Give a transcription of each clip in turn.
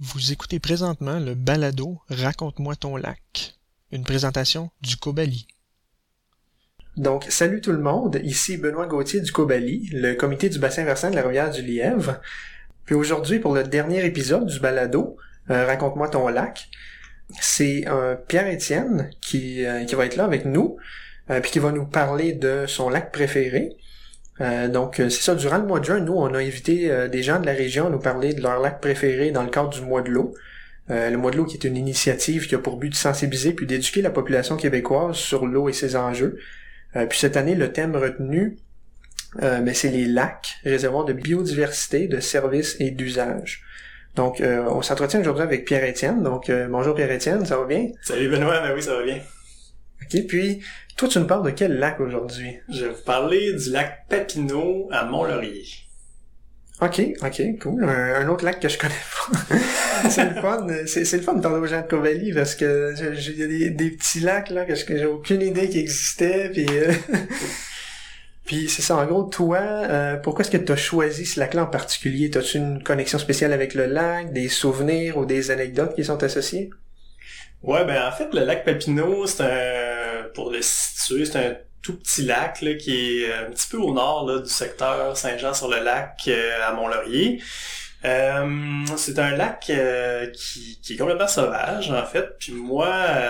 Vous écoutez présentement le balado Raconte-moi ton lac, une présentation du Cobali. Donc, salut tout le monde, ici Benoît Gauthier du Cobali, le comité du bassin versant de la rivière du Lièvre. Puis aujourd'hui, pour le dernier épisode du balado, Raconte-moi ton lac, c'est Pierre-Étienne qui va être là avec nous, puis qui va nous parler de son lac préféré. Donc, c'est ça, durant le mois de juin, nous, on a invité des gens de la région à nous parler de leur lac préféré dans le cadre du mois de l'eau. Le mois de l'eau qui est une initiative qui a pour but de sensibiliser puis d'éduquer la population québécoise sur l'eau et ses enjeux. Puis cette année, le thème retenu, c'est les lacs, réservoirs de biodiversité, de services et d'usage. Donc, on s'entretient aujourd'hui avec Pierre-Étienne. Donc, bonjour Pierre-Étienne, ça va bien? Salut Benoît, ben oui, ça va bien. OK, puis toi, tu nous parles de quel lac aujourd'hui? Je vais vous parler du lac Papineau à Mont-Laurier. OK, cool. Un autre lac que je connais pas. C'est le fun. C'est le fun de parler aux gens de Cobali parce que il y a des petits lacs là que j'ai aucune idée qu'ils existaient. Puis, puis c'est ça. En gros, toi, pourquoi est-ce que tu as choisi ce lac-là en particulier? T'as-tu une connexion spéciale avec le lac, des souvenirs ou des anecdotes qui sont associées? Ouais, ben en fait, le lac Papineau, pour le situer, c'est un tout petit lac là, qui est un petit peu au nord là, du secteur Saint-Jean-sur-le-Lac à Mont-Laurier. C'est un lac qui est complètement sauvage, en fait. Puis moi,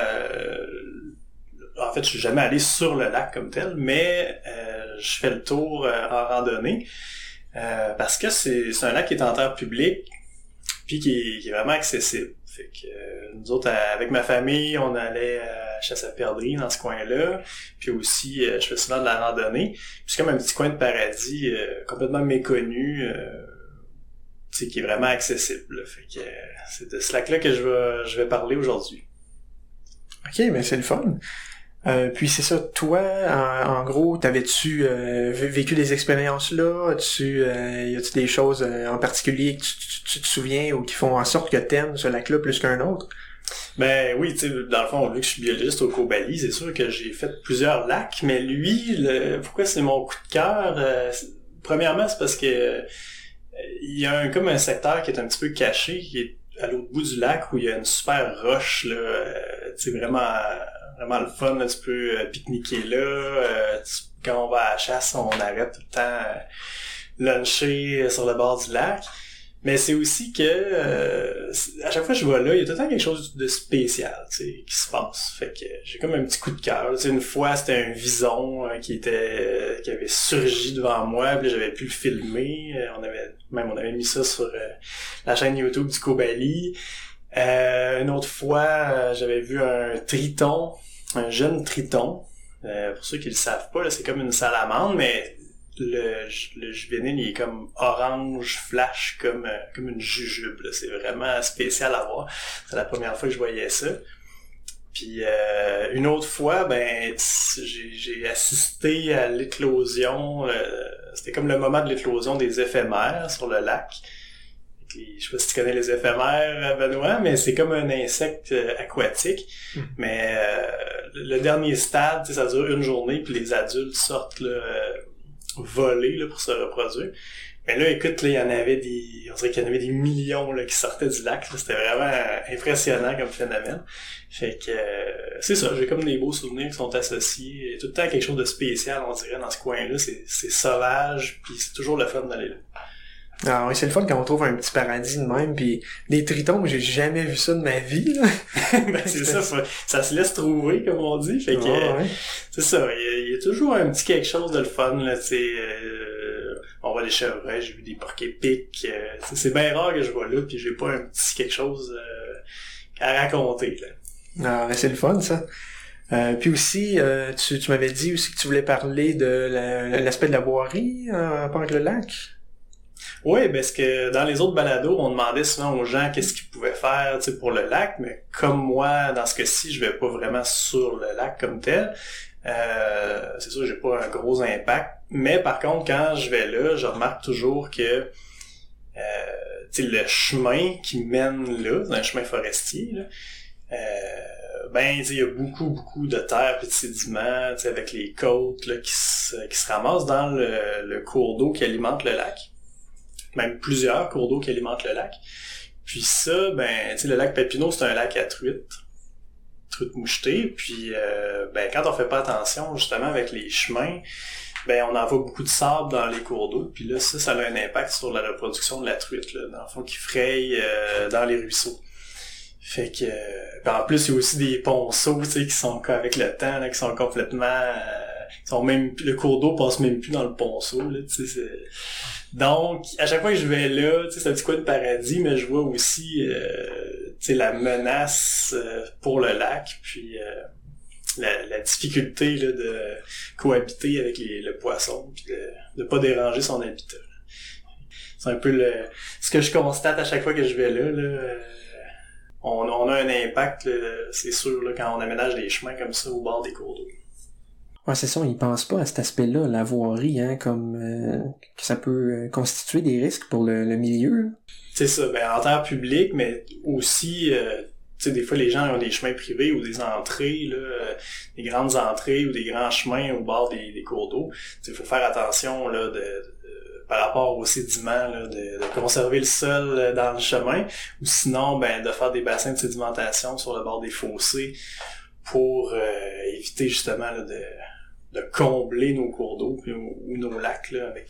en fait, je suis jamais allé sur le lac comme tel, mais je fais le tour en randonnée parce que c'est un lac qui est en terre publique puis qui est vraiment accessible. Fait que nous autres, avec ma famille, on allait à Chasse-à-Perdrix dans ce coin-là. Puis aussi, je fais souvent de la randonnée. Puis c'est comme un petit coin de paradis complètement méconnu, qui est vraiment accessible. Fait que c'est de ce lac-là que je vais parler aujourd'hui. OK, mais c'est le fun. Puis c'est ça, toi, en gros, t'avais-tu vécu des expériences là? Y a-tu des choses en particulier que tu te souviens ou qui font en sorte que t'aimes ce lac-là plus qu'un autre? Ben oui, tu sais, dans le fond, vu que je suis biologiste au Cobali, c'est sûr que j'ai fait plusieurs lacs, mais lui, pourquoi c'est mon coup de cœur? Premièrement, c'est parce que il y a comme un secteur qui est un petit peu caché, qui est à l'autre bout du lac, où il y a une super roche, là, tu sais, vraiment le fun, là, tu peux pique-niquer là, quand on va à la chasse, on arrête tout le temps luncher sur le bord du lac. Mais c'est aussi que à chaque fois que je vais là, il y a tout le temps quelque chose de spécial, tu sais, qui se passe. Fait que j'ai comme un petit coup de cœur. Tu sais, une fois, c'était un vison qui avait surgi devant moi, puis j'avais pu le filmer. On avait mis ça sur la chaîne YouTube du Cobali. Une autre fois, j'avais vu un triton, un jeune triton. Pour ceux qui le savent pas, là, c'est comme une salamandre, mais le juvénile, il est comme orange flash, comme une jujube, là. C'est vraiment spécial à voir. C'est la première fois que je voyais ça. Puis une autre fois, ben j'ai assisté à l'éclosion. C'était comme le moment de l'éclosion des éphémères sur le lac. Je sais pas si tu connais les éphémères, Benoît, mais c'est comme un insecte aquatique. Mais le dernier stade, ça dure une journée, puis les adultes sortent là, voler là, pour se reproduire. Mais là, écoute, là, on dirait qu'il y en avait des millions là, qui sortaient du lac. Là. C'était vraiment impressionnant comme phénomène. Fait que c'est ça, j'ai comme des beaux souvenirs qui sont associés. Il y a tout le temps quelque chose de spécial, on dirait, dans ce coin-là. C'est sauvage, puis c'est toujours le fun d'aller là. Ah oui, c'est le fun quand on trouve un petit paradis de même, puis des tritons, j'ai jamais vu ça de ma vie, là. Ben c'est ça, ça se laisse trouver, comme on dit, fait que ouais. C'est ça, il y a toujours un petit quelque chose de le fun, là, tu sais, on voit les chevreuils, j'ai vu des porcs-épics, c'est bien rare que je vois là, puis j'ai pas un petit quelque chose à raconter, là. Ah, mais c'est le fun, ça. Puis aussi, tu m'avais dit aussi que tu voulais parler de l'aspect de la voirie en rapport avec le lac. Oui, parce que dans les autres balados, on demandait souvent aux gens qu'est-ce qu'ils pouvaient faire pour le lac, mais comme moi, dans ce cas-ci, je vais pas vraiment sur le lac comme tel. C'est sûr que j'ai pas un gros impact, mais par contre, quand je vais là, je remarque toujours que le chemin qui mène là, c'est un chemin forestier, là, il y a beaucoup de terre et de sédiments, avec les côtes là, qui se ramassent dans le cours d'eau qui alimente le lac. Même plusieurs cours d'eau qui alimentent le lac. Puis ça, ben, tu sais, le lac Papineau, c'est un lac à truite mouchetée. Puis, ben, quand on fait pas attention, justement, avec les chemins, ben, on envoie beaucoup de sable dans les cours d'eau. Puis là, ça a un impact sur la reproduction de la truite, là, dans le fond, qui fraye dans les ruisseaux. Fait que, en plus, il y a aussi des ponceaux, tu sais, qui sont avec le temps, là, qui sont complètement, le cours d'eau passe même plus dans le ponceau, là, tu sais, donc, à chaque fois que je vais là, tu sais, c'est un petit coin de paradis, mais je vois aussi, tu sais, la menace pour le lac, puis la difficulté, là, de cohabiter avec le poisson, puis de pas déranger son habitat. C'est un peu ce que je constate à chaque fois que je vais là, on a un impact, là, c'est sûr, là, quand on aménage des chemins comme ça au bord des cours d'eau. Ouais, c'est ça, ils pensent pas à cet aspect-là, la voirie, hein, comme que ça peut constituer des risques pour le milieu. C'est ça, ben en terre publique, mais aussi, tu sais, des fois les gens ont des chemins privés ou des entrées, là, des grandes entrées ou des grands chemins au bord des cours d'eau. Il faut faire attention là par rapport aux sédiments, là, de conserver le sol dans le chemin, ou sinon, ben, de faire des bassins de sédimentation sur le bord des fossés pour éviter justement là, de combler nos cours d'eau ou nos lacs là, avec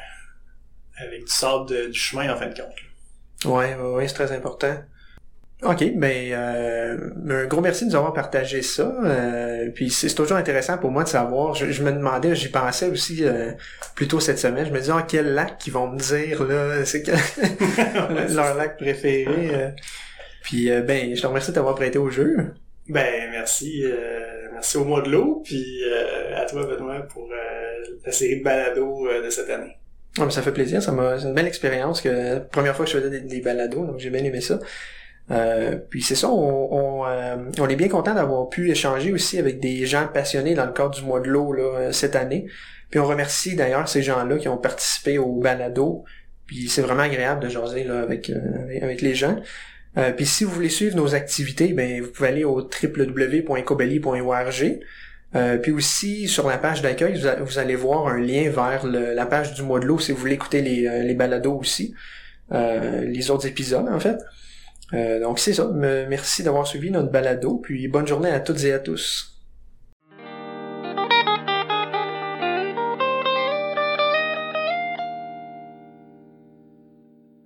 du sable du chemin en fin de compte. Ouais, c'est très important. OK, ben un gros merci de nous avoir partagé ça. Puis c'est toujours intéressant pour moi de savoir. Je me demandais, j'y pensais aussi plus tôt cette semaine. Je me disais quel lac ils vont me dire là, c'est leur lac préféré. Puis ben je te remercie de t'avoir prêté au jeu. Ben merci au mois de l'eau, puis à toi Benoît pour la série de balados de cette année. Ouais, ça fait plaisir, c'est une belle expérience que première fois que je faisais des balados, donc j'ai bien aimé ça. Puis c'est ça, on est bien content d'avoir pu échanger aussi avec des gens passionnés dans le cadre du mois de l'eau là, cette année. Puis on remercie d'ailleurs ces gens-là qui ont participé au balado. Puis c'est vraiment agréable de jaser là avec les gens. Puis si vous voulez suivre nos activités, ben vous pouvez aller au www.ecobelly.org. Puis aussi sur la page d'accueil, vous allez voir un lien vers la page du mois de l'eau si vous voulez écouter les balados aussi, les autres épisodes en fait. Donc c'est ça. Merci d'avoir suivi notre balado, puis bonne journée à toutes et à tous.